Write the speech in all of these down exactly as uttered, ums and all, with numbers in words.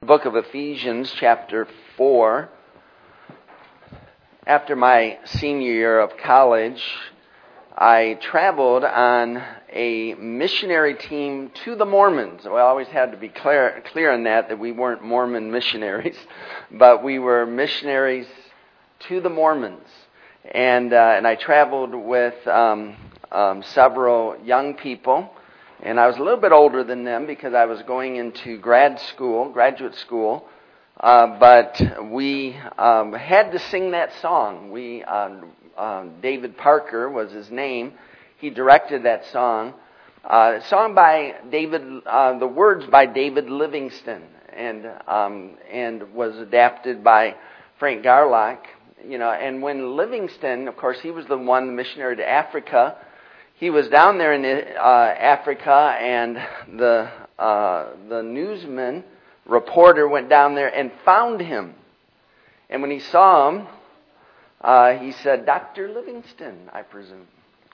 Book of Ephesians, chapter four. After my senior year of college, I traveled on a missionary team to the Mormons. Well, I always had to be clear, clear on that, that we weren't Mormon missionaries, but we were missionaries to the Mormons. And uh, and I traveled with um, um, several young people. And I was a little bit older than them because I was going into grad school, graduate school. Uh, but we um, had to sing that song. We, uh, uh, David Parker was his name. He directed that song. Uh, song by David, uh, the words by David Livingston, and um, and was adapted by Frank Garlock. You know, and when Livingston, of course, he was the one the missionary to Africa. He was down there in uh, Africa, and the uh, the newsman reporter went down there and found him. And when he saw him, uh, he said, "Doctor Livingston, I presume."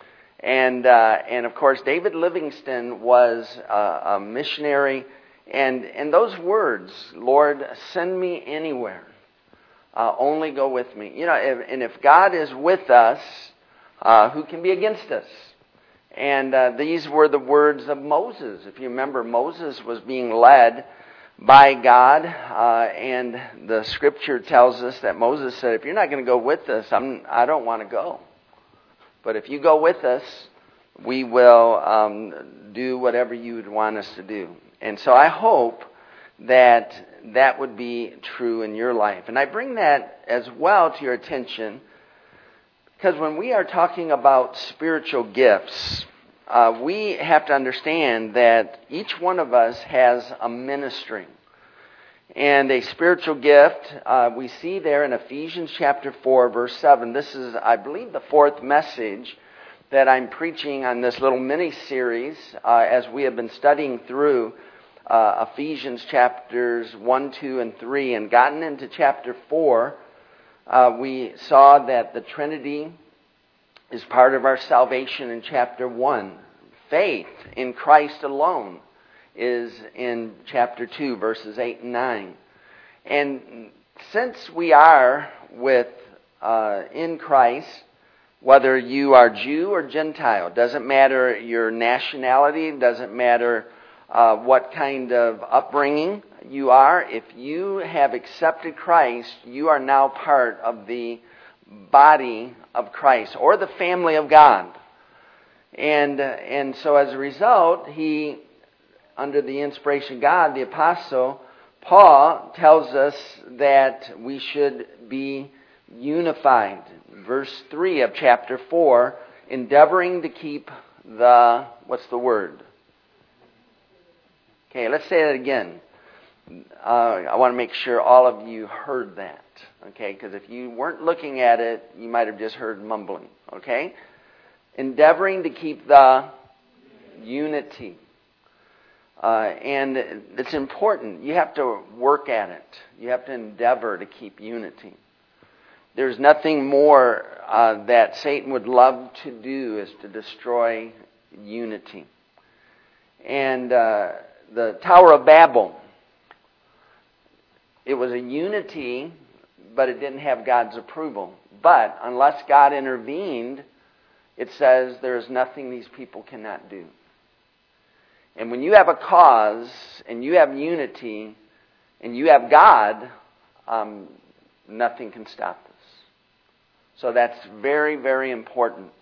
And uh, and of course, David Livingston was uh, a missionary, and and those words, "Lord, send me anywhere, uh, only go with me." You know, if, and if God is with us, uh, who can be against us? And uh, these were the words of Moses. If you remember, Moses was being led by God, uh, and the Scripture tells us that Moses said, "If you're not going to go with us, I'm, I don't want to go. But if you go with us, we will um, do whatever you would want us to do." And so I hope that that would be true in your life. And I bring that as well to your attention because when we are talking about spiritual gifts, uh, we have to understand that each one of us has a ministry. And a spiritual gift, uh, we see there in Ephesians chapter four, verse seven. This is, I believe, the fourth message that I'm preaching on this little mini-series uh, as we have been studying through uh, Ephesians chapters one, two, and three, and gotten into chapter four. Uh, we saw that the Trinity is part of our salvation in chapter one. Faith in Christ alone is in chapter two, verses eight and nine. And since we are with uh, in Christ, whether you are Jew or Gentile, doesn't matter your nationality, doesn't matter uh, what kind of upbringing you are, if you have accepted Christ, you are now part of the body of Christ, or the family of God. And uh, and so as a result, he, under the inspiration of God, the apostle Paul tells us that we should be unified. Verse three of chapter four, endeavoring to keep the, what's the word? Okay, let's say that again. Uh, I want to make sure all of you heard that, okay? Because if you weren't looking at it, you might have just heard mumbling, okay? Endeavoring to keep the unity. Uh, and it's important. You have to work at it. You have to endeavor to keep unity. There's nothing more uh, that Satan would love to do is to destroy unity. And uh, the Tower of Babel, it was a unity, but it didn't have God's approval. But unless God intervened, it says there is nothing these people cannot do. And when you have a cause, and you have unity, and you have God, um, nothing can stop this. So that's very, very important.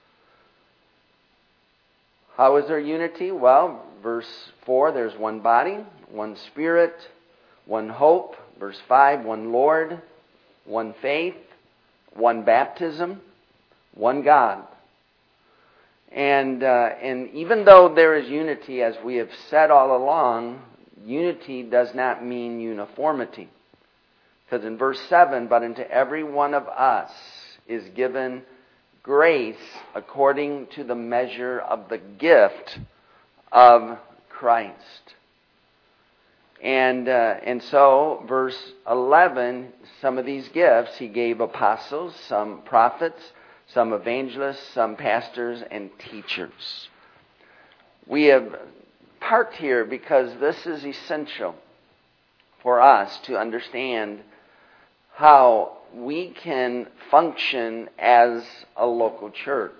How is there unity? Well, verse four, there's one body, one spirit, one hope. Verse five, one Lord, one faith, one baptism, one God. And uh, and even though there is unity, as we have said all along, unity does not mean uniformity. Because in verse seven, but unto every one of us is given grace according to the measure of the gift of Christ. And uh, and so, verse eleven, some of these gifts he gave apostles, some prophets, some evangelists, some pastors, and teachers. We have parked here because this is essential. for us to understand how we can function as a local church.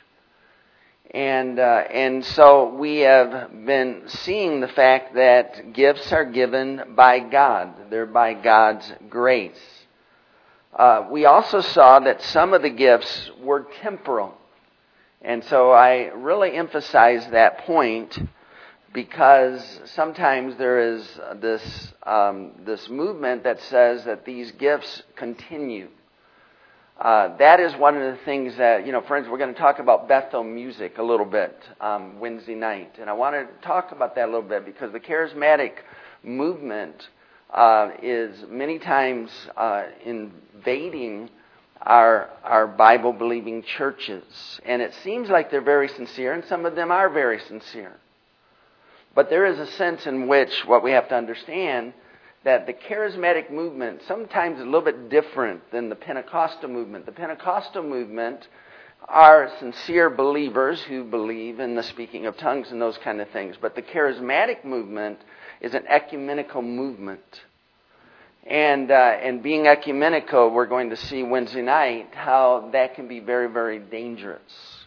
And uh, and so we have been seeing the fact that gifts are given by God. They're by God's grace. Uh, we also saw that some of the gifts were temporal. And so I really emphasize that point because sometimes there is this um, this movement that says that these gifts continue. Uh, that is one of the things that, you know, friends, we're going to talk about Bethel music a little bit um, Wednesday night. And I want to talk about that a little bit because the charismatic movement uh, is many times uh, invading our our Bible-believing churches. And it seems like they're very sincere, and some of them are very sincere. But there is a sense in which what we have to understand that the charismatic movement sometimes is a little bit different than the Pentecostal movement. The Pentecostal movement are sincere believers who believe in the speaking of tongues and those kind of things. But the charismatic movement is an ecumenical movement. And uh, and being ecumenical, we're going to see Wednesday night how that can be very, very dangerous.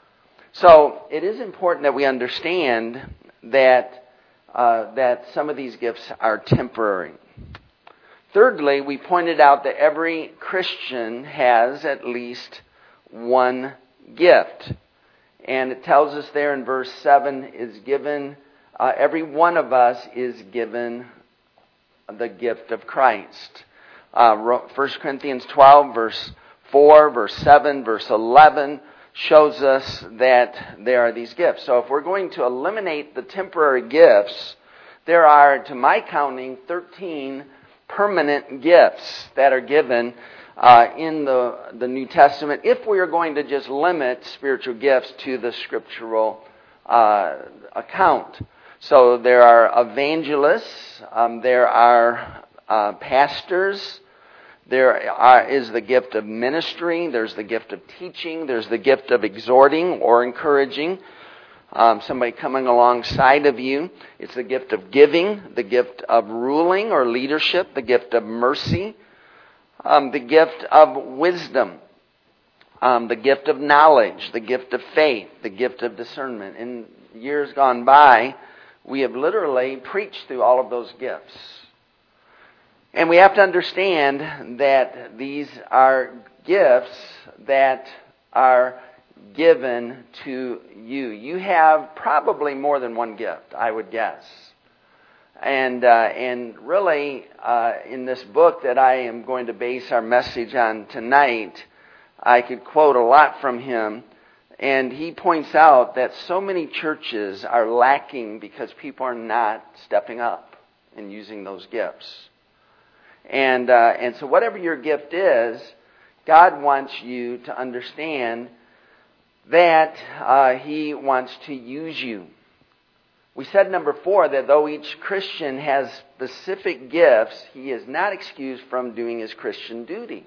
So it is important that we understand that Uh, that some of these gifts are temporary. Thirdly, we pointed out that every Christian has at least one gift. And it tells us there in verse seven, is given, uh, every one of us is given the gift of Christ. Uh, First Corinthians twelve, verse four, verse seven, verse eleven, shows us that there are these gifts. So if we're going to eliminate the temporary gifts, there are, to my counting, thirteen permanent gifts that are given uh, in the, the New Testament, if we are going to just limit spiritual gifts to the scriptural uh, account. So there are evangelists, um, there are uh, pastors, There are, is the gift of ministry, there's the gift of teaching, there's the gift of exhorting or encouraging, um, somebody coming alongside of you. It's the gift of giving, the gift of ruling or leadership, the gift of mercy, um, the gift of wisdom, um, the gift of knowledge, the gift of faith, the gift of discernment. In years gone by, we have literally preached through all of those gifts. And we have to understand that these are gifts that are given to you. You have probably more than one gift, I would guess. And uh, and really, uh, in this book that I am going to base our message on tonight, I could quote a lot from him. And he points out that so many churches are lacking because people are not stepping up and using those gifts. And uh, and so whatever your gift is, God wants you to understand that uh, He wants to use you. We said, number four, that though each Christian has specific gifts, he is not excused from doing his Christian duty.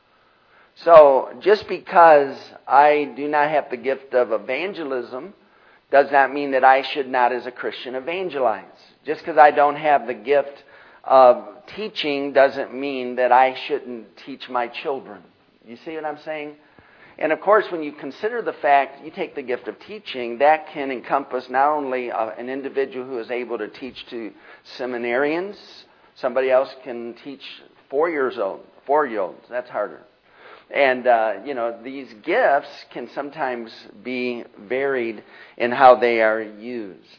So just because I do not have the gift of evangelism does not mean that I should not, as a Christian, evangelize. Just because I don't have the gift of teaching doesn't mean that I shouldn't teach my children. You see what I'm saying? And of course, when you consider the fact you take the gift of teaching, that can encompass not only uh, an individual who is able to teach to seminarians, somebody else can teach four years old, four-year-olds. That's harder. And, uh, you know, these gifts can sometimes be varied in how they are used.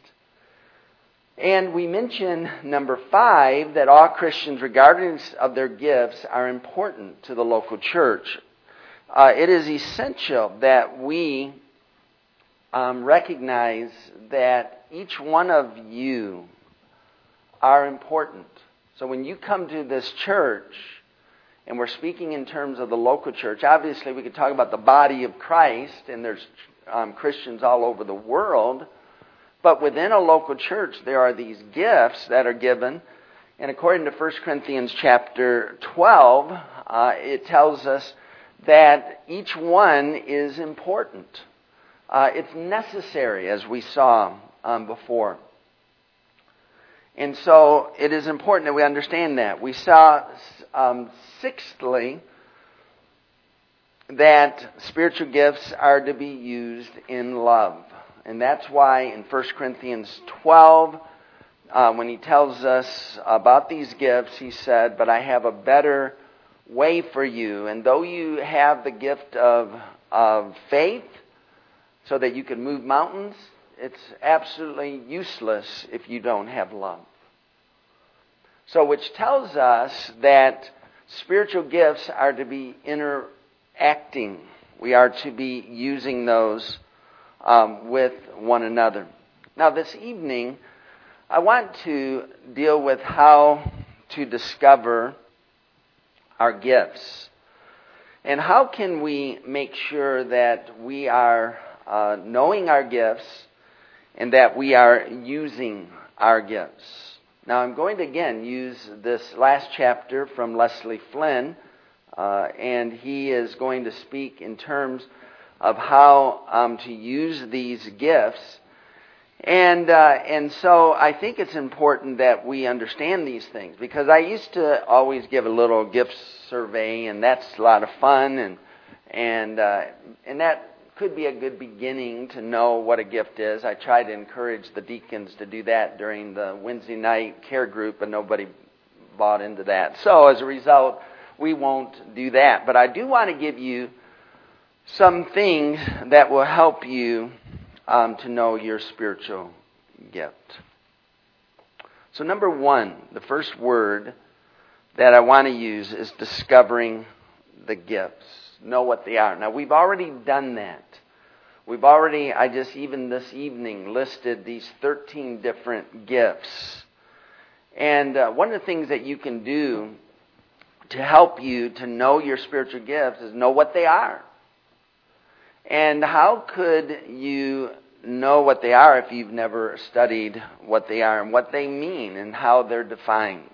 And we mention, number five, that all Christians, regardless of their gifts, are important to the local church. Uh, it is essential that we um, recognize that each one of you are important. So when you come to this church, and we're speaking in terms of the local church, obviously we could talk about the body of Christ, and there's um, Christians all over the world. But within a local church, there are these gifts that are given. And according to First Corinthians chapter twelve, uh, it tells us that each one is important. Uh, it's necessary, as we saw um, before. And so it is important that we understand that. We saw, um, sixthly, that spiritual gifts are to be used in love. And that's why in First Corinthians twelve, uh, when he tells us about these gifts, he said, "But I have a better way for you. And though you have the gift of, of faith, so that you can move mountains, it's absolutely useless if you don't have love." So which tells us that spiritual gifts are to be interacting. We are to be using those um, with one another. Now this evening, I want to deal with how to discover our gifts. And how can we make sure that we are uh, knowing our gifts and that we are using our gifts. Now I'm going to again use this last chapter from Leslie Flynn, uh, and he is going to speak in terms of how um, to use these gifts. And uh, and so I think it's important that we understand these things, because I used to always give a little gift survey, and that's a lot of fun, and and uh, and that could be a good beginning to know what a gift is. I tried to encourage the deacons to do that during the Wednesday night care group, but nobody bought into that. So as a result, we won't do that. But I do want to give you some things that will help you um, to know your spiritual gift. So number one, the first word that I want to use is discovering the gifts. Know what they are. Now, we've already done that. We've already, I just even this evening listed these thirteen different gifts. And uh, one of the things that you can do to help you to know your spiritual gifts is know what they are. And how could you know what they are if you've never studied what they are and what they mean and how they're defined?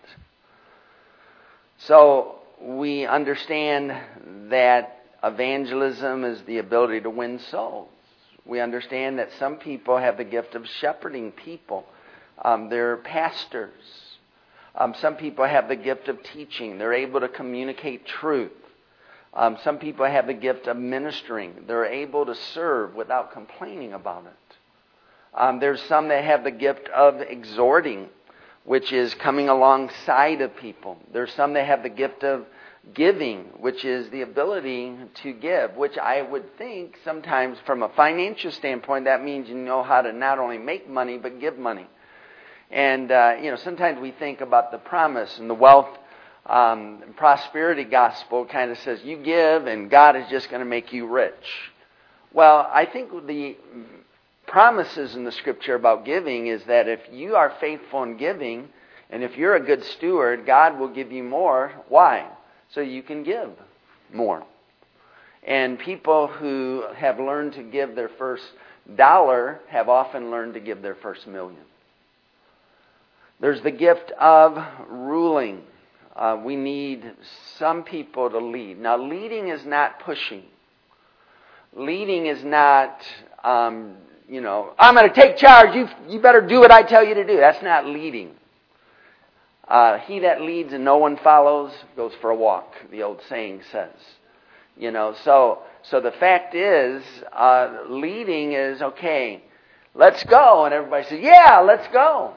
So we understand that evangelism is the ability to win souls. We understand that some people have the gift of shepherding people. Um, they're pastors. Um, some people have the gift of teaching. They're able to communicate truth. Um, some people have the gift of ministering. They're able to serve without complaining about it. Um, there's some that have the gift of exhorting, which is coming alongside of people. There's some that have the gift of giving, which is the ability to give, which I would think sometimes from a financial standpoint, that means you know how to not only make money, but give money. And, uh, you know, sometimes we think about the promise and the wealth um, and prosperity gospel kind of says you give and God is just going to make you rich. Well, I think the promises in the Scripture about giving is that if you are faithful in giving and if you're a good steward, God will give you more. Why? So you can give more. And people who have learned to give their first dollar have often learned to give their first million. There's the gift of ruling. Uh, we need some people to lead. Now, leading is not pushing. Leading is not, um, you know, I'm going to take charge. You, you better do what I tell you to do. That's not leading. Uh, he that leads and no one follows goes for a walk, the old saying says. You know, so so the fact is, uh, leading is, okay, let's go. And everybody says, yeah, let's go.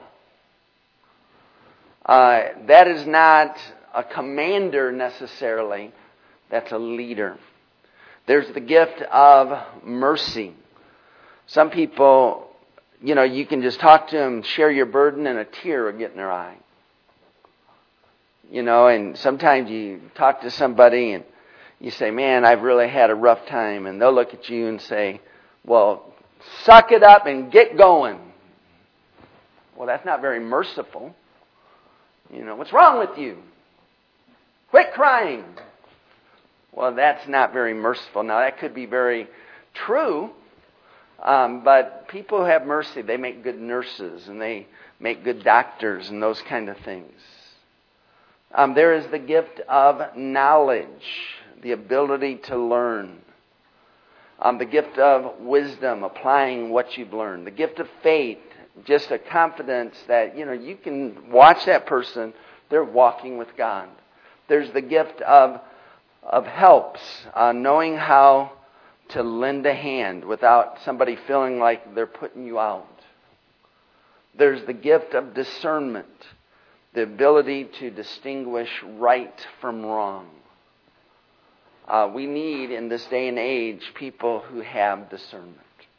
Uh, that is not a commander necessarily. That's a leader. There's the gift of mercy. Some people, you know, you can just talk to them, share your burden, and a tear will get in their eye. You know, and sometimes you talk to somebody and you say, man, I've really had a rough time. And they'll look at you and say, well, suck it up and get going. Well, that's not very merciful. You know, what's wrong with you? Quit crying. Well, that's not very merciful. Now, that could be very true, um, but people who have mercy, they make good nurses and they make good doctors and those kind of things. Um, there is the gift of knowledge, the ability to learn. Um, the gift of wisdom, applying what you've learned. The gift of faith, just a confidence that, you know, you can watch that person, they're walking with God. There's the gift of of helps, uh, knowing how to lend a hand without somebody feeling like they're putting you out. There's the gift of discernment, the ability to distinguish right from wrong. Uh, we need, in this day and age, people who have discernment.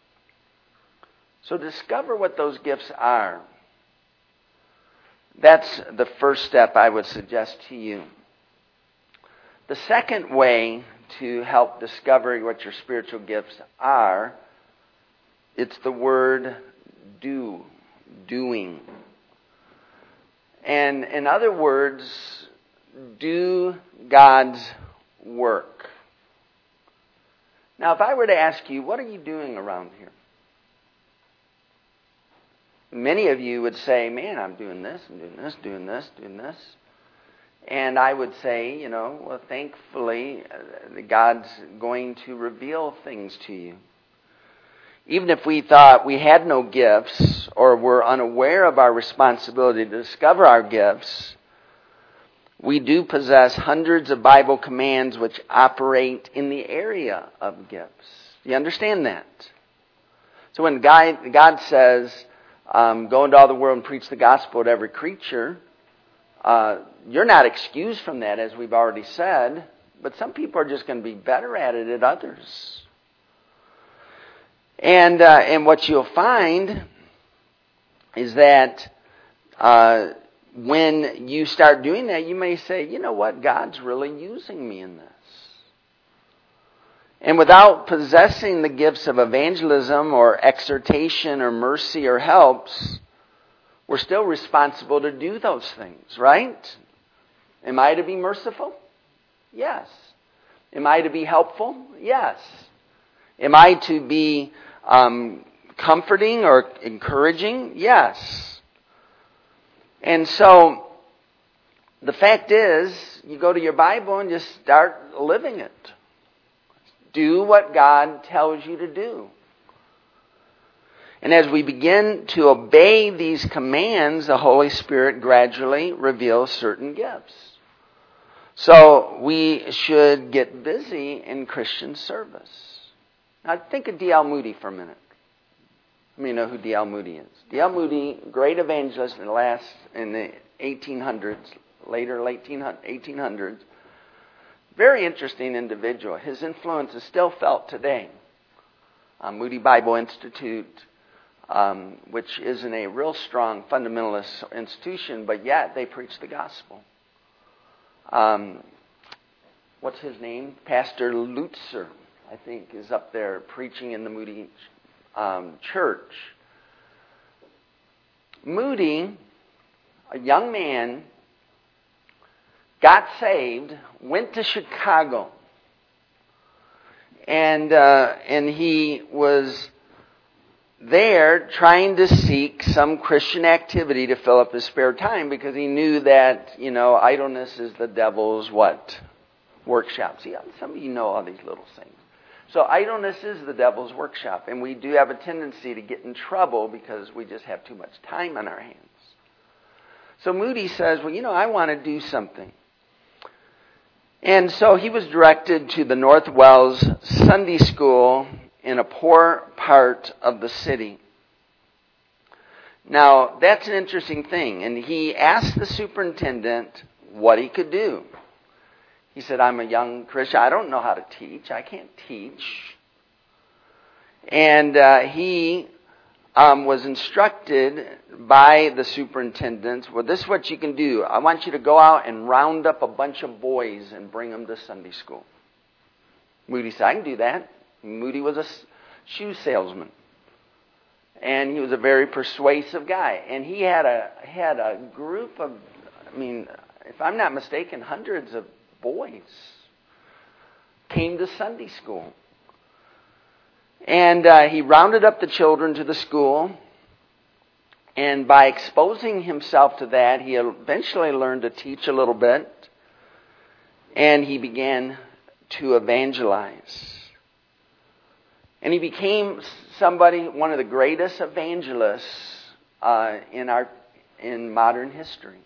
So discover what those gifts are. That's the first step I would suggest to you. The second way to help discover what your spiritual gifts are, it's the word do, doing. And in other words, do God's work. Now, if I were to ask you, what are you doing around here? Many of you would say, man, I'm doing this, I'm doing this, doing this, doing this. And I would say, you know, well, thankfully, uh, God's going to reveal things to you. Even if we thought we had no gifts or were unaware of our responsibility to discover our gifts, we do possess hundreds of Bible commands which operate in the area of gifts. Do you understand that? So when God, God says, um, go into all the world and preach the gospel to every creature, uh, you're not excused from that, as we've already said, but some people are just going to be better at it than others. And, uh, and what you'll find is that uh, when you start doing that, you may say, you know what, God's really using me in this. And without possessing the gifts of evangelism or exhortation or mercy or helps, we're still responsible to do those things, right? Am I to be merciful? Yes. Am I to be helpful? Yes. Am I to be um, comforting or encouraging? Yes. And so, the fact is, you go to your Bible and just start living it. Do what God tells you to do. And as we begin to obey these commands, the Holy Spirit gradually reveals certain gifts. So we should get busy in Christian service. Now think of D L Moody for a minute. Let me know who D L Moody is. D L Moody, great evangelist in the last in the eighteen hundreds, later eighteen hundreds. Very interesting individual. His influence is still felt today. Uh, Moody Bible Institute, um, which isn't a real strong fundamentalist institution, but yet they preach the gospel. Um, what's his name? Pastor Lutzer, I think, is up there preaching in the Moody um, church. Moody, a young man, got saved, went to Chicago, and uh, and he was there trying to seek some Christian activity to fill up his spare time because he knew that, you know, idleness is the devil's what? Workshop. See, some of you know all these little things. So idleness is the devil's workshop, and we do have a tendency to get in trouble because we just have too much time on our hands. So Moody says, well, you know, I want to do something. And so he was directed to the North Wells Sunday School in a poor part of the city. Now, that's an interesting thing. And he asked the superintendent what he could do. He said, I'm a young Christian. I don't know how to teach. I can't teach. And uh, he um, was instructed by the superintendent, well, this is what you can do. I want you to go out and round up a bunch of boys and bring them to Sunday school. Moody said, I can do that. Moody was a shoe salesman. And he was a very persuasive guy. And he had a had a group of, I mean, if I'm not mistaken, hundreds of boys came to Sunday school. And uh, he rounded up the children to the school. And by exposing himself to that, he eventually learned to teach a little bit. And he began to evangelize. And he became somebody, one of the greatest evangelists uh, in our in modern history.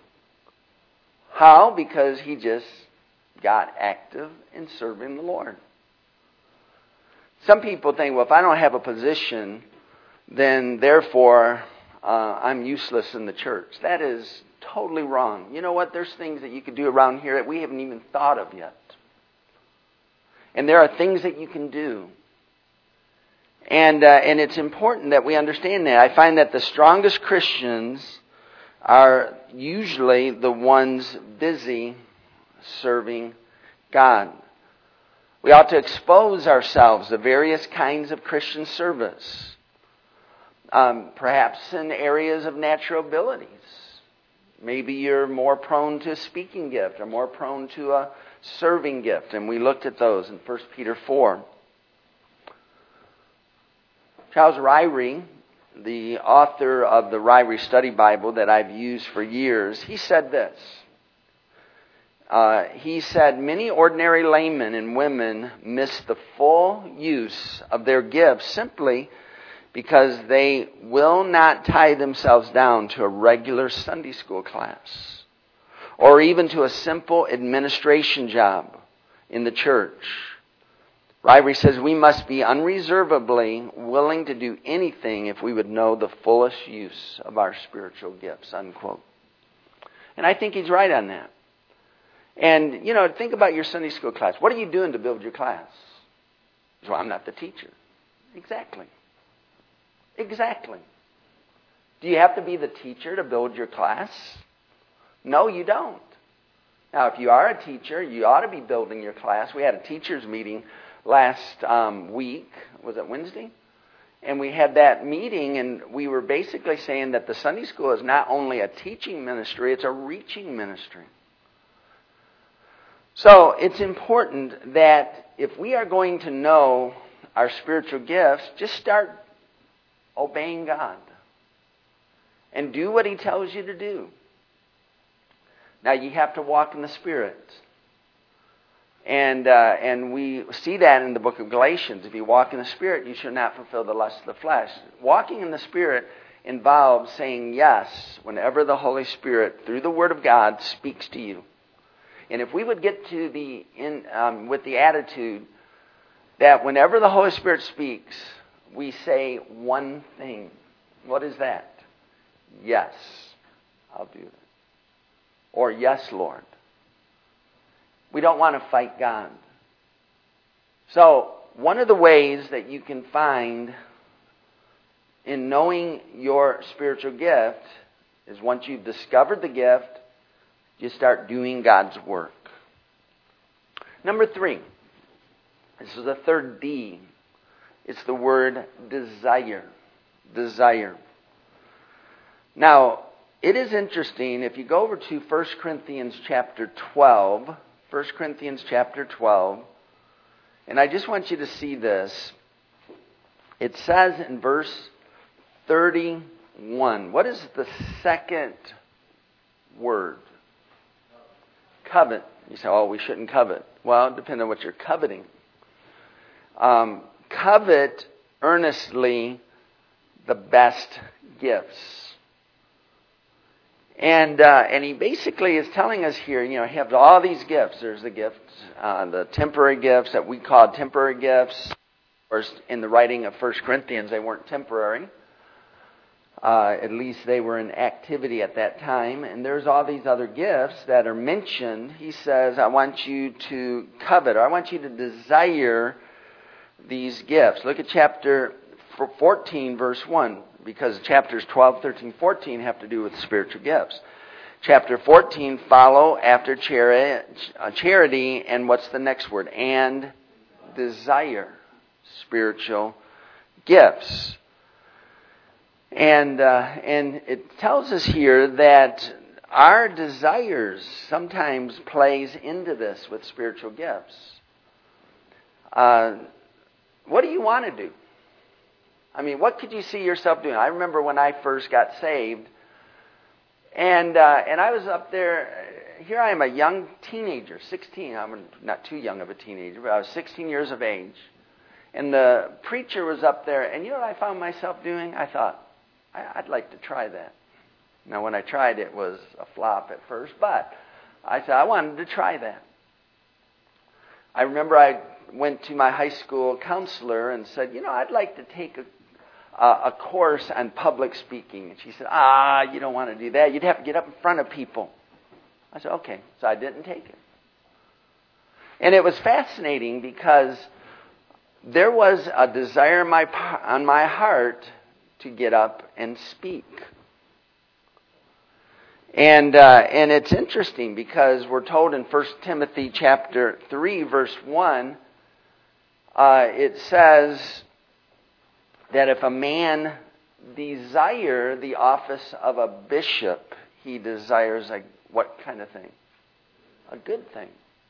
How? Because he just got active in serving the Lord. Some people think, well, if I don't have a position, then therefore uh, I'm useless in the church. That is totally wrong. You know what? There's things that you could do around here that we haven't even thought of yet. And there are things that you can do. And uh, and it's important that we understand that. I find that the strongest Christians are usually the ones busy serving God. We ought to expose ourselves to various kinds of Christian service. Um, perhaps in areas of natural abilities. Maybe you're more prone to a speaking gift or more prone to a serving gift. And we looked at those in First Peter four. Charles Ryrie, the author of the Ryrie Study Bible that I've used for years, he said this. Uh, he said, many ordinary laymen and women miss the full use of their gifts simply because they will not tie themselves down to a regular Sunday school class or even to a simple administration job in the church. Ryrie says we must be unreservedly willing to do anything if we would know the fullest use of our spiritual gifts, unquote. And I think he's right on that. And, you know, think about your Sunday school class. What are you doing to build your class? Well, I'm not the teacher. Exactly. Exactly. Do you have to be the teacher to build your class? No, you don't. Now, if you are a teacher, you ought to be building your class. We had a teachers meeting last um, week. Was it Wednesday? And we had that meeting, and we were basically saying that the Sunday school is not only a teaching ministry, it's a reaching ministry. So it's important that if we are going to know our spiritual gifts, just start obeying God and do what He tells you to do. Now, you have to walk in the Spirit. And uh, and we see that in the book of Galatians. If you walk in the Spirit, you shall not fulfill the lust of the flesh. Walking in the Spirit involves saying yes whenever the Holy Spirit, through the Word of God, speaks to you. And if we would get to the in um, with the attitude that whenever the Holy Spirit speaks, we say one thing. What is that? Yes, I'll do that. Or yes, Lord. We don't want to fight God. So, one of the ways that you can find in knowing your spiritual gift is once you've discovered the gift, you start doing God's work. Number three. This is the third D. It's the word desire. Desire. Now, it is interesting, if you go over to First Corinthians chapter twelve, First Corinthians chapter twelve, and I just want you to see this. It says in verse thirty-one, what is the second word? Covet. You say, oh, we shouldn't covet. Well, it depends on what you're coveting. Um, covet earnestly the best gifts. And uh, and he basically is telling us here, you know, he has all these gifts. There's the gifts, uh, the temporary gifts that we call temporary gifts. Or in the writing of First Corinthians, they weren't temporary. Uh, at least they were in activity at that time. And there's all these other gifts that are mentioned. He says, I want you to covet, or I want you to desire these gifts. Look at chapter fourteen, verse one. Because chapters twelve, thirteen, fourteen have to do with spiritual gifts. Chapter fourteen, follow after charity, and what's the next word? And desire spiritual gifts. And uh, and it tells us here that our desires sometimes plays into this with spiritual gifts. Uh, what do you want to do? I mean, what could you see yourself doing? I remember when I first got saved, and uh, and I was up there. Here I am, a young teenager, sixteen. I'm not too young of a teenager, but I was sixteen years of age. And the preacher was up there, and you know what I found myself doing? I thought, I, I'd like to try that. Now, when I tried, it was a flop at first, but I said I wanted to try that. I remember I went to my high school counselor and said, you know, I'd like to take a Uh, a course on public speaking. And she said, ah, you don't want to do that. You'd have to get up in front of people. I said, okay. So I didn't take it. And it was fascinating because there was a desire in my, on my heart to get up and speak. And uh, and it's interesting because we're told in First Timothy chapter three, verse one, uh, it says that if a man desire the office of a bishop, he desires a what kind of thing? A good thing.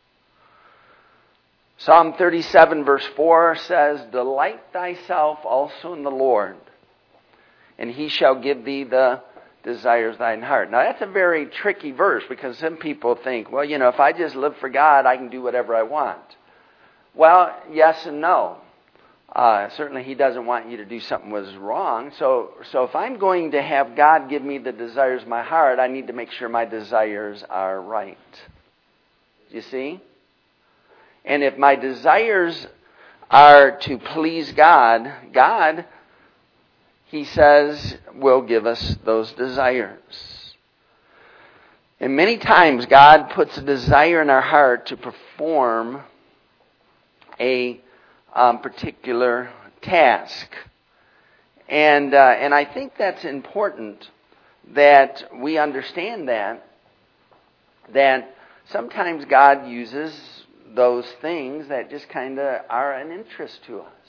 Psalm thirty-seven verse four says, delight thyself also in the Lord, and he shall give thee the desires of thine heart. Now that's a very tricky verse because some people think, well, you know, if I just live for God, I can do whatever I want. Well, yes and no. Uh, certainly he doesn't want you to do something was wrong. So, so if I'm going to have God give me the desires of my heart, I need to make sure my desires are right. You see? And if my desires are to please God, God, he says, will give us those desires. And many times God puts a desire in our heart to perform a Um, particular task. And uh, and I think that's important that we understand that, that sometimes God uses those things that just kind of are an interest to us.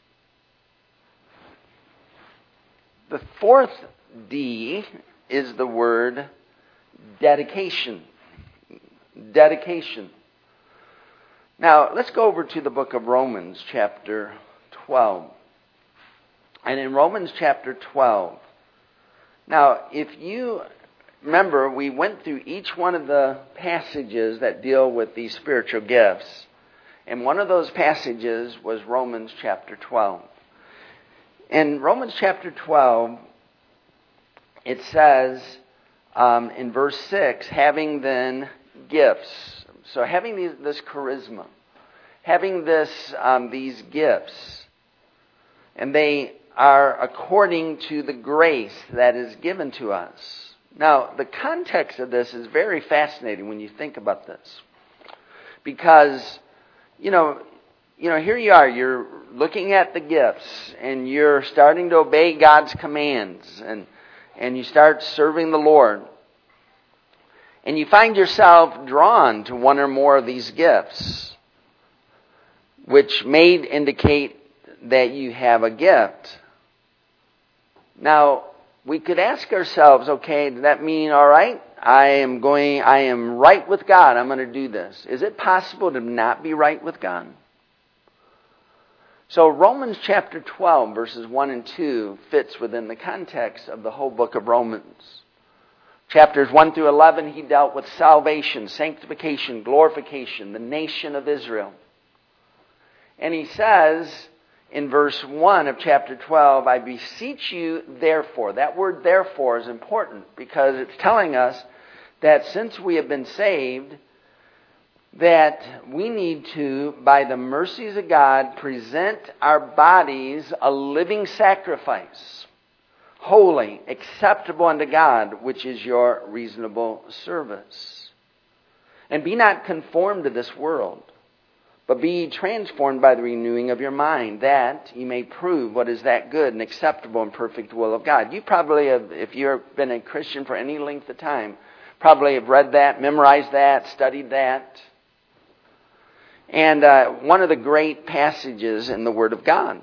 The fourth D is the word dedication. Dedication. Now, let's go over to the book of Romans, chapter twelve. And in Romans chapter twelve, now, if you remember, we went through each one of the passages that deal with these spiritual gifts. And one of those passages was Romans chapter twelve. In Romans chapter twelve, it says um, in verse six, having then gifts. So having these, this charisma, having this um, these gifts, and they are according to the grace that is given to us. Now, the context of this is very fascinating when you think about this, because you know, you know, here you are, you're looking at the gifts, and you're starting to obey God's commands, and and you start serving the Lord. And you find yourself drawn to one or more of these gifts, which may indicate that you have a gift. Now, we could ask ourselves, okay, does that mean, all right, I am going, I am right with God, I'm going to do this. Is it possible to not be right with God? So Romans chapter twelve, verses one and two fits within the context of the whole book of Romans. Chapters one through eleven, he dealt with salvation, sanctification, glorification, the nation of Israel. And he says in verse one of chapter twelve, I beseech you therefore. That word therefore is important because it's telling us that since we have been saved, that we need to, by the mercies of God, present our bodies a living sacrifice, holy, acceptable unto God, which is your reasonable service. And be not conformed to this world, but be transformed by the renewing of your mind, that you may prove what is that good and acceptable and perfect will of God. You probably have, if you've been a Christian for any length of time, probably have read that, memorized that, studied that. And uh, one of the great passages in the Word of God.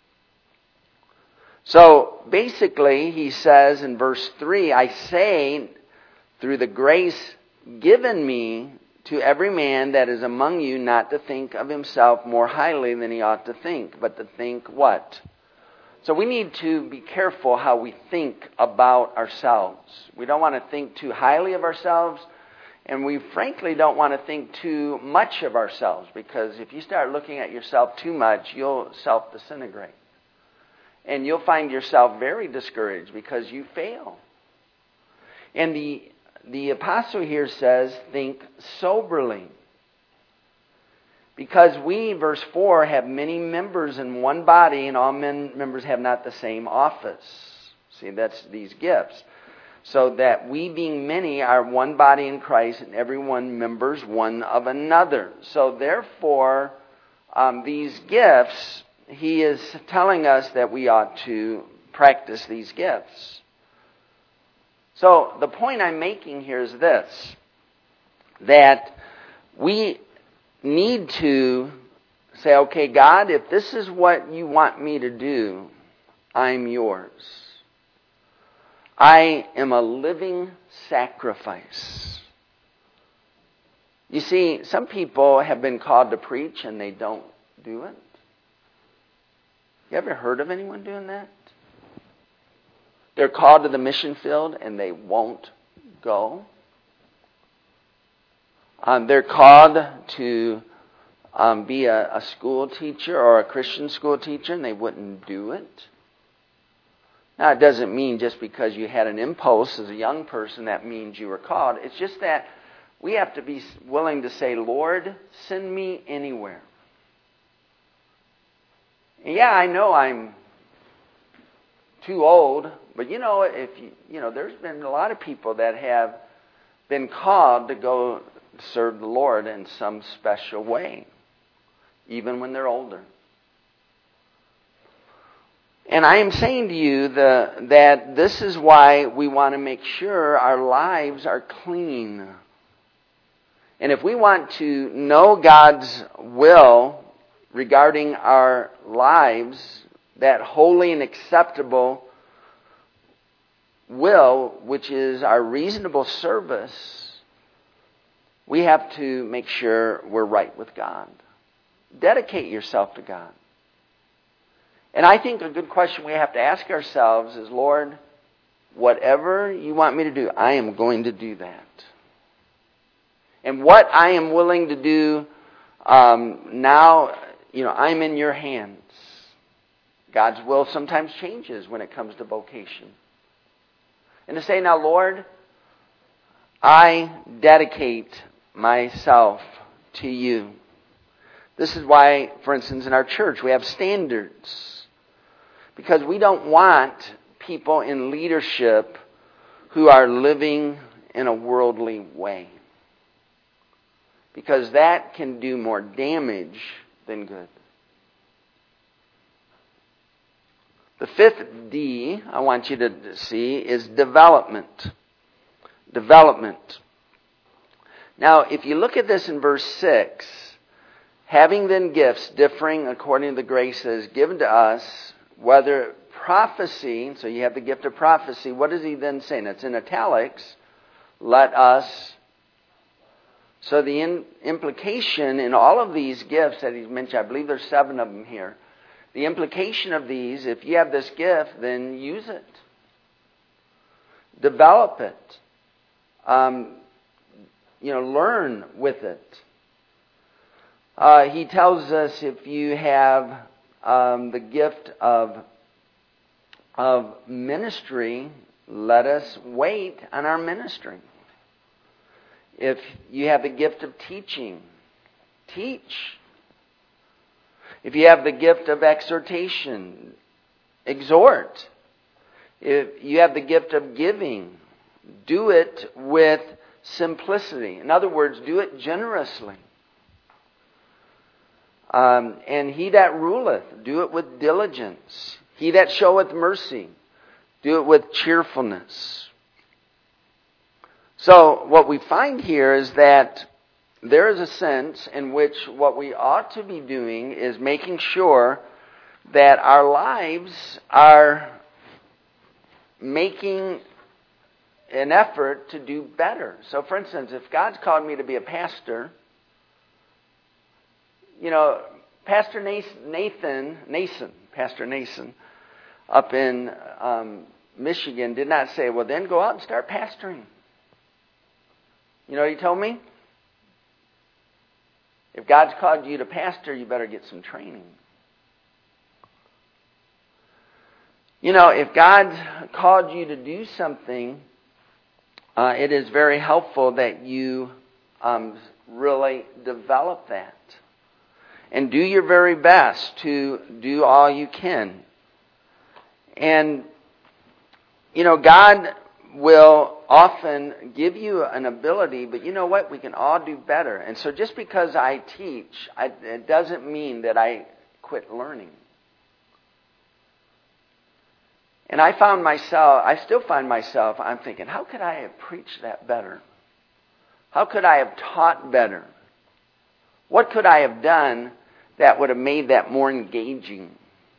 So basically, he says in verse three, I say, through the grace given me to every man that is among you, not to think of himself more highly than he ought to think, but to think what? So we need to be careful how we think about ourselves. We don't want to think too highly of ourselves, and we frankly don't want to think too much of ourselves, because if you start looking at yourself too much, you'll self-disintegrate. And you'll find yourself very discouraged because you fail. And the, the apostle here says, think soberly. Because we, verse four, have many members in one body, and all men, members have not the same office. See, that's these gifts. So that we, being many, are one body in Christ, and everyone members one of another. So therefore, um, these gifts, he is telling us that we ought to practice these gifts. So the point I'm making here is this, that we need to say, okay, God, if this is what you want me to do, I'm yours. I am a living sacrifice. You see, some people have been called to preach and they don't do it. You ever heard of anyone doing that? They're called to the mission field and they won't go. Um, they're called to um, be a, a school teacher or a Christian school teacher and they wouldn't do it. Now, it doesn't mean just because you had an impulse as a young person that means you were called. It's just that we have to be willing to say, Lord, send me anywhere. And yeah, I know I'm too old, but you know, if you, you know, there's been a lot of people that have been called to go serve the Lord in some special way, even when they're older. And I am saying to you the, that this is why we want to make sure our lives are clean. And if we want to know God's will regarding our lives, that holy and acceptable will, which is our reasonable service, we have to make sure we're right with God. Dedicate yourself to God. And I think a good question we have to ask ourselves is, Lord, whatever you want me to do, I am going to do that. And what I am willing to do um, now, you know, I'm in your hands. God's will sometimes changes when it comes to vocation. And to say, now, Lord, I dedicate myself to you. This is why, for instance, in our church, we have standards. Because we don't want people in leadership who are living in a worldly way. Because that can do more damage than good. The fifth D I want you to see is development. Development. Now, if you look at this in verse six, having then gifts differing according to the grace that is given to us, whether prophecy, so you have the gift of prophecy, what is he then saying? It's in italics. Let us. So the in, implication in all of these gifts that he's mentioned, I believe there's seven of them here. The implication of these, if you have this gift, then use it. Develop it. Um, you know, learn with it. Uh, he tells us if you have um, the gift of, of ministry, let us wait on our ministry. If you have the gift of teaching, teach. If you have the gift of exhortation, exhort. If you have the gift of giving, do it with simplicity. In other words, do it generously. Um, and he that ruleth, do it with diligence. He that showeth mercy, do it with cheerfulness. So what we find here is that there is a sense in which what we ought to be doing is making sure that our lives are making an effort to do better. So for instance, if God's called me to be a pastor, you know, Pastor Nathan, Nason, Pastor Nason, up in um, Michigan did not say, well, then go out and start pastoring. You know what he told me? If God's called you to pastor, you better get some training. You know, if God called you to do something, uh, it is very helpful that you um, really develop that. And do your very best to do all you can. And, you know, God will often give you an ability, but you know what? We can all do better. And so just because I teach, I, it doesn't mean that I quit learning. And I found myself, I still find myself, I'm thinking, how could I have preached that better? How could I have taught better? What could I have done that would have made that more engaging?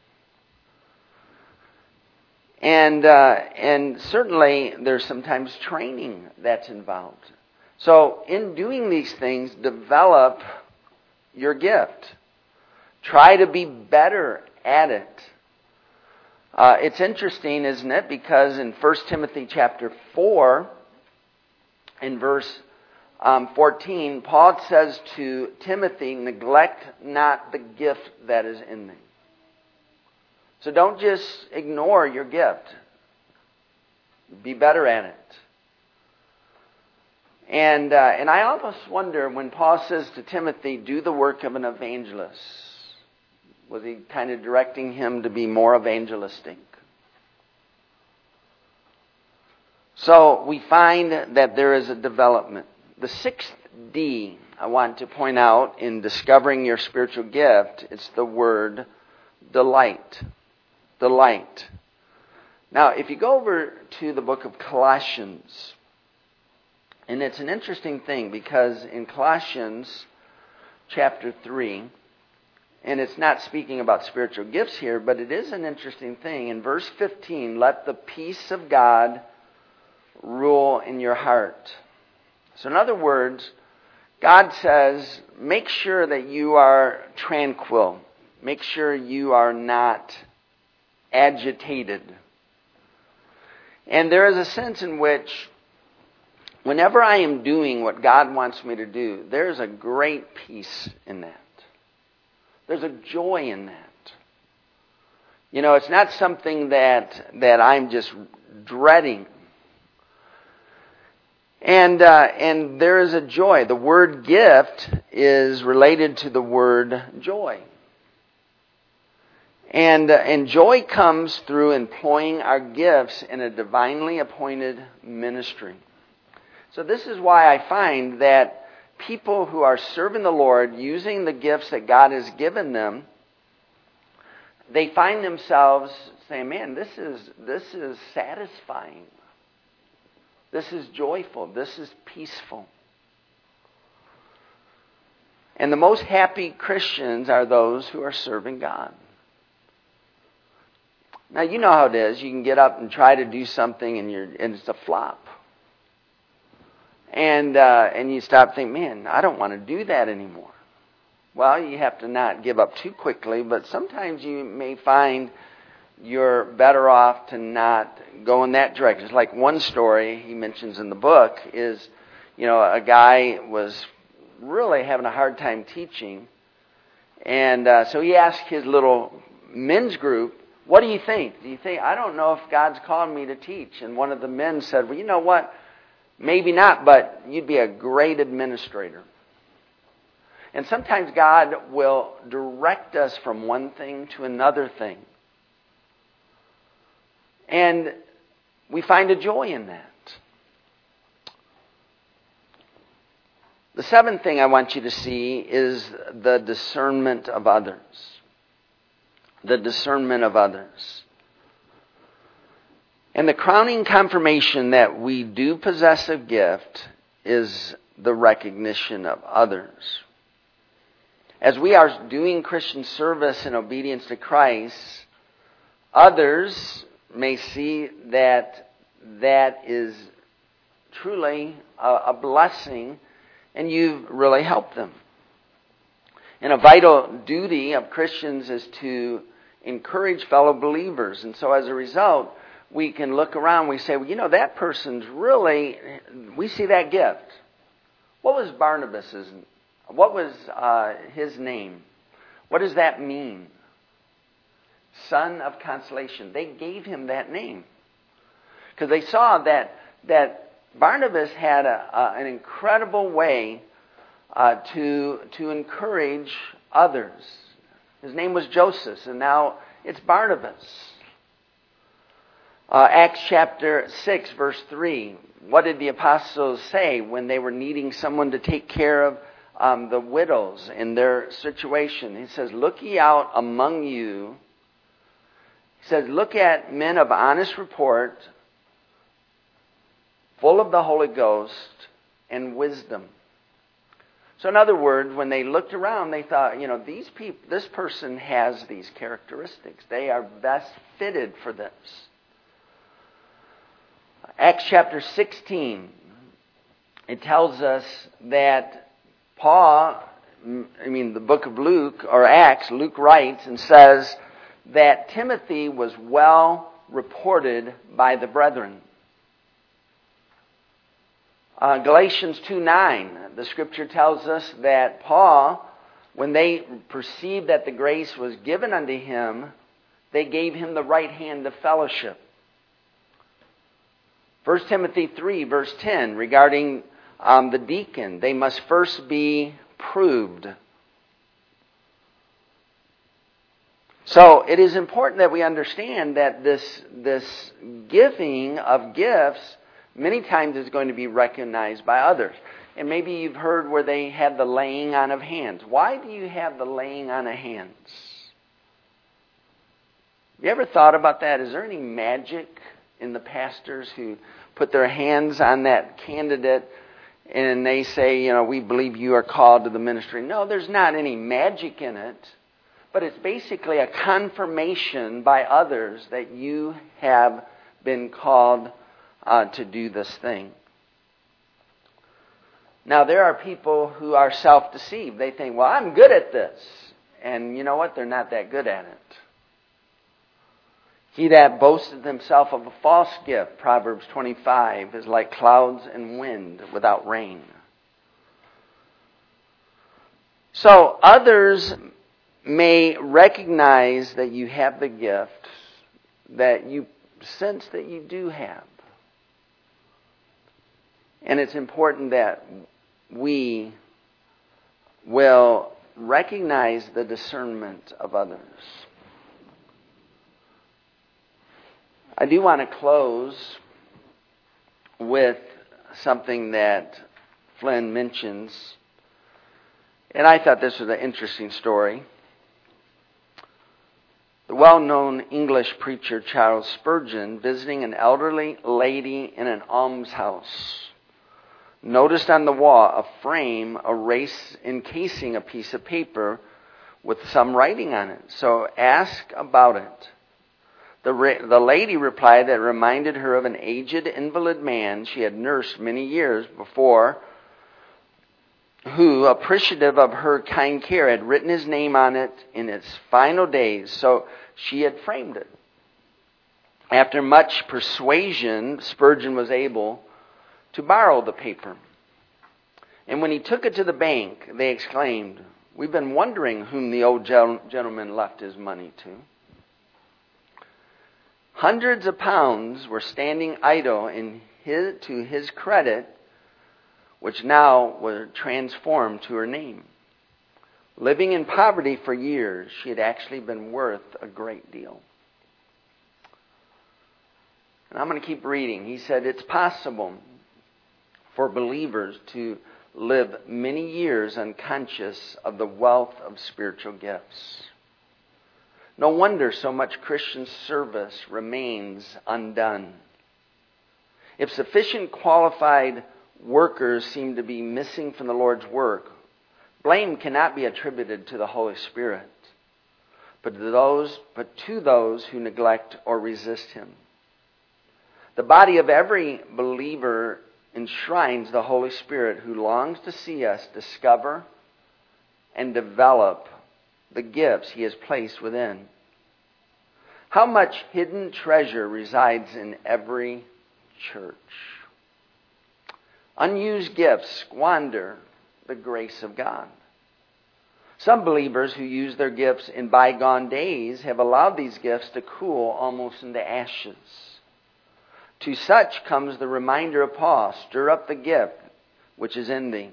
And uh, and certainly there's sometimes training that's involved. So in doing these things, develop your gift. Try to be better at it. Uh, it's interesting, isn't it? Because in First Timothy chapter four, in verse um, fourteen, Paul says to Timothy, neglect not the gift that is in thee. So don't just ignore your gift. Be better at it. And uh, and I almost wonder when Paul says to Timothy, do the work of an evangelist. Was he kind of directing him to be more evangelistic? So we find that there is a development. The sixth D I want to point out in discovering your spiritual gift, it's the word delight. Delight. Now, if you go over to the book of Colossians, and it's an interesting thing because in Colossians chapter three, and it's not speaking about spiritual gifts here, but it is an interesting thing. In verse fifteen, let the peace of God rule in your heart. So in other words, God says, make sure that you are tranquil. Make sure you are not agitated. And there is a sense in which whenever I am doing what God wants me to do, there's a great peace in that. There's a joy in that. You know, it's not something that that I'm just dreading. And uh, and there is a joy. The word gift is related to the word joy. And, uh, and joy comes through employing our gifts in a divinely appointed ministry. So this is why I find that people who are serving the Lord, using the gifts that God has given them, they find themselves saying, man, this is this is satisfying. This is joyful. This is peaceful. And the most happy Christians are those who are serving God. Now, you know how it is. You can get up and try to do something and you're and it's a flop. And uh, and you stop thinking, man, I don't want to do that anymore. Well, you have to not give up too quickly, but sometimes you may find you're better off to not go in that direction. It's like one story he mentions in the book is, you know, a guy was really having a hard time teaching. And uh, so he asked his little men's group, what do you think? Do you think, I don't know if God's calling me to teach. And one of the men said, well, you know what? Maybe not, but you'd be a great administrator. And sometimes God will direct us from one thing to another thing. And we find a joy in that. The seventh thing I want you to see is the discernment of others. The discernment of others. And the crowning confirmation that we do possess a gift is the recognition of others. As we are doing Christian service in obedience to Christ, others may see that that is truly a, a blessing and you've really helped them. And a vital duty of Christians is to encourage fellow believers. And so as a result, we can look around, we say, well, you know, that person's really, we see that gift. What was Barnabas's, what was uh, his name? What does that mean? son of consolation. They gave him that name because they saw that that Barnabas had a, a, an incredible way uh, to to encourage others. His name was Joseph, and now it's Barnabas. Uh, Acts chapter six, verse three. What did the apostles say when they were needing someone to take care of um, the widows in their situation? He says, "Look ye out among you." He says, "Look at men of honest report, full of the Holy Ghost and wisdom." So in other words, when they looked around, they thought, you know, these people, this person has these characteristics. They are best fitted for this. Acts chapter sixteen, it tells us that Paul, I mean the book of Luke, or Acts, Luke writes and says that Timothy was well reported by the brethren. Uh, Galatians two nine, the scripture tells us that Paul, when they perceived that the grace was given unto him, they gave him the right hand of fellowship. First Timothy three, verse ten, regarding um, the deacon, they must first be proved. So it is important that we understand that this, this giving of gifts many times is going to be recognized by others. And maybe you've heard where they have the laying on of hands. Why do you have the laying on of hands? You ever thought about that? Is there any magic in the pastors who put their hands on that candidate and they say, you know, we believe you are called to the ministry? No, there's not any magic in it. But it's basically a confirmation by others that you have been called uh, to do this thing. Now, there are people who are self-deceived. They think, well, I'm good at this. And you know what? They're not that good at it. He that boasteth himself of a false gift, Proverbs twenty-five, is like clouds and wind without rain. So others may recognize that you have the gift that you sense that you do have. And it's important that we will recognize the discernment of others. I do want to close with something that Flynn mentions. And I thought this was an interesting story. The well-known English preacher Charles Spurgeon, visiting an elderly lady in an almshouse, noticed on the wall a frame erased encasing a piece of paper with some writing on it. So asked about it. The, re- the lady replied that it reminded her of an aged invalid man she had nursed many years before, who, appreciative of her kind care, had written his name on it in its final days, so she had framed it. After much persuasion, Spurgeon was able to borrow the paper. And when he took it to the bank, they exclaimed, "We've been wondering whom the old gentleman left his money to." Hundreds of pounds were standing idle in his, to his credit, which now were transformed to her name. Living in poverty for years, she had actually been worth a great deal. And I'm going to keep reading. He said, it's possible for believers to live many years unconscious of the wealth of spiritual gifts. No wonder so much Christian service remains undone. If sufficient qualified workers seem to be missing from the Lord's work, blame cannot be attributed to the Holy Spirit, but to those, but to those who neglect or resist Him. The body of every believer enshrines the Holy Spirit, who longs to see us discover and develop the gifts He has placed within. How much hidden treasure resides in every church? Unused gifts squander the grace of God. Some believers who use their gifts in bygone days have allowed these gifts to cool almost into ashes. To such comes the reminder of Paul, stir up the gift which is in thee.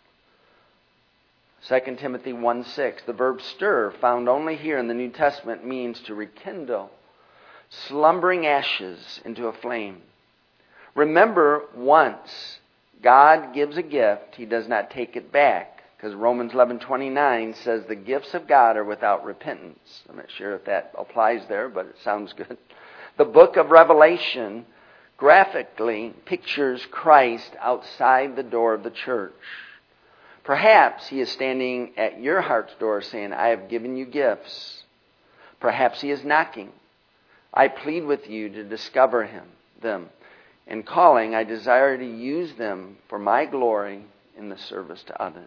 Second Timothy one six, the verb stir, found only here in the New Testament, means to rekindle slumbering ashes into a flame. Remember, once God gives a gift, He does not take it back. Because Romans eleven twenty-nine says the gifts of God are without repentance. I'm not sure if that applies there, but it sounds good. The book of Revelation graphically pictures Christ outside the door of the church. Perhaps He is standing at your heart's door saying, I have given you gifts. Perhaps He is knocking. I plead with you to discover Him, them. And calling, I desire to use them for my glory in the service to others.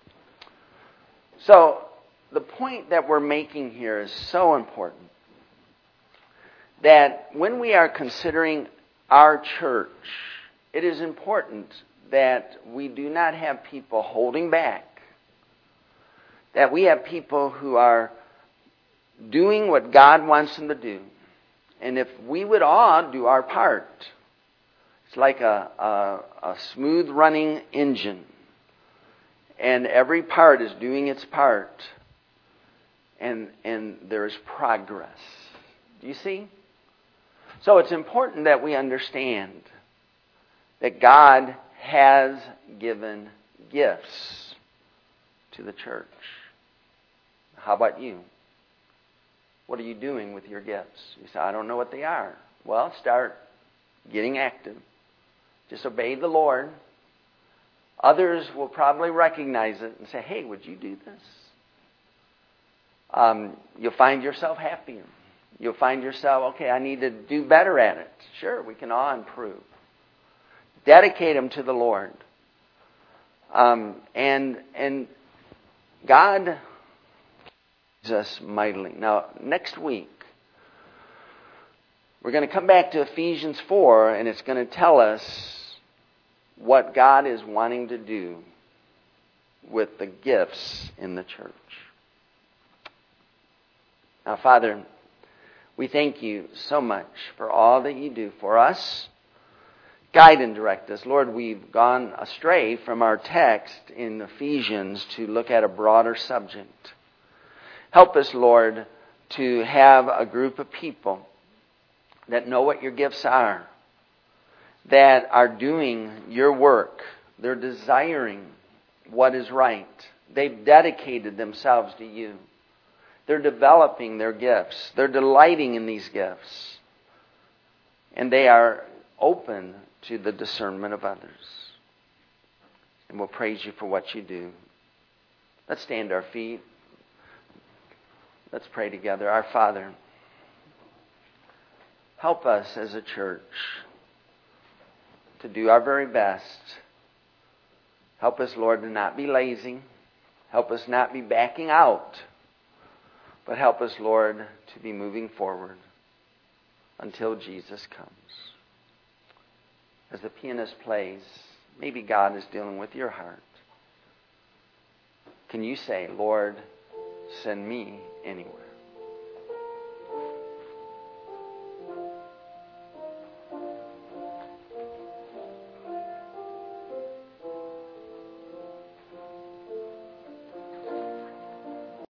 So, the point that we're making here is so important. That when we are considering our church, it is important that we do not have people holding back. That we have people who are doing what God wants them to do. And if we would all do our part, it's like a, a, a smooth running engine. And every part is doing its part. And, and there's progress. Do you see? So it's important that we understand that God has given gifts to the church. How about you? What are you doing with your gifts? You say, I don't know what they are. Well, start getting active. Just obey the Lord. Others will probably recognize it and say, hey, would you do this? Um, you'll find yourself happier. You'll find yourself, okay, I need to do better at it. Sure, we can all improve. Dedicate them to the Lord. Um, and and God uses us mightily. Now, next week, we're going to come back to Ephesians four, and it's going to tell us what God is wanting to do with the gifts in the church. Now, Father, we thank you so much for all that you do for us. Guide and direct us. Lord, we've gone astray from our text in Ephesians to look at a broader subject. Help us, Lord, to have a group of people that know what your gifts are, that are doing your work. They're desiring what is right. They've dedicated themselves to you. They're developing their gifts. They're delighting in these gifts. And they are open to the discernment of others. And we'll praise you for what you do. Let's stand to our feet. Let's pray together. Our Father, help us as a church to do our very best. Help us, Lord, to not be lazy. Help us not be backing out. But help us, Lord, to be moving forward until Jesus comes. As the pianist plays, maybe God is dealing with your heart. Can you say, Lord, send me anywhere?